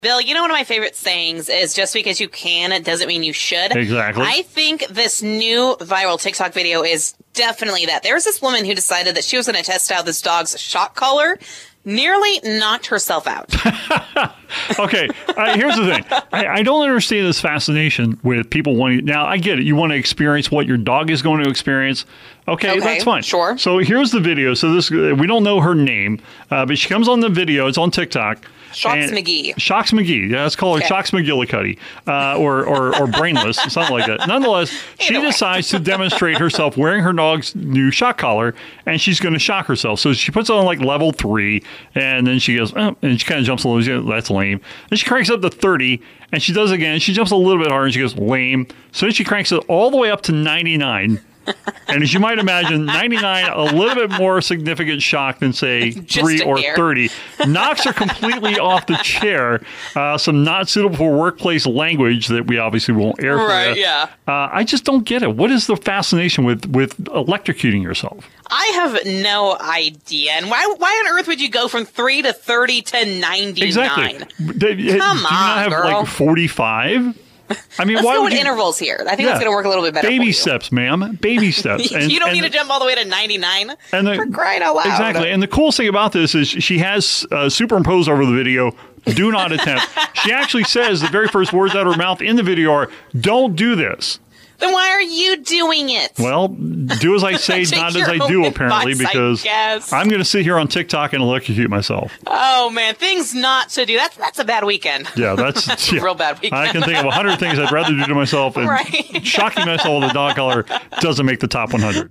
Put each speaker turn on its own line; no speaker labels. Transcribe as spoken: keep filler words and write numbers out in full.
Bill, you know, one of my favorite sayings is just because you can, it doesn't mean you should.
Exactly.
I think this new viral TikTok video is definitely that. There was this woman who decided that she was going to test out this dog's shock collar, nearly knocked herself out.
Okay, uh, here's the thing. I, I don't understand this fascination with people wanting... Now, I get it. You want to experience what your dog is going to experience. Okay,
Okay,
that's fine.
sure.
So here's the video. So this we don't know her name, uh, but she comes on the video. It's on TikTok.
Shocks
and-
McGee.
Shocks McGee. Yeah, let's call her
Okay.
Shocks McGillicuddy, uh, or, or or Brainless, something like that. Nonetheless, she
Either way.
decides to demonstrate herself wearing her dog's new shock collar, and she's going to shock herself. So she puts it on like level three, and then she goes, oh, and she kind of jumps a little. She goes, that's lame. Then she cranks up to thirty, and she does it again. She jumps a little bit harder, and she goes, lame. So then she cranks it all the way up to ninety-nine. And as you might imagine, ninety-nine, a little bit more significant shock than, say,
Just
three
a
or
hair.
thirty. Knocks her completely off the chair. Uh, some not suitable for workplace language that we obviously won't air for
Right,
you.
yeah.
Uh, I just don't get it. What is the fascination with, with electrocuting yourself?
I have no idea. And why why on earth would you go from three to thirty to ninety-nine?
Exactly. They- Do you
Come
not
on,
have
girl.
like forty-five? I mean,
Let's
why
go
would
with
you...
intervals here. I think
Yeah.
that's going to work a little bit better for
Baby
you.
steps, ma'am. Baby steps. And-
you don't
and-
need to jump all the way to ninety-nine.
And the,
for crying out loud.
Exactly. And the coolest thing about this is she has uh, superimposed over the video, do not attempt. She actually says the very first words out of her mouth in the video are, don't do this.
Then why are you doing it?
Well, do as I say,
Take
not
your
as I
own
do, apparently,
advice, I
because
guess.
I'm going to sit here on TikTok and electrocute myself.
Oh, man. Things not to do. That's, that's a bad weekend.
Yeah, that's yeah.
Real bad weekend.
I can think of a hundred things I'd rather do to myself, and
Right.
shocking myself with a dog collar doesn't make the top one hundred.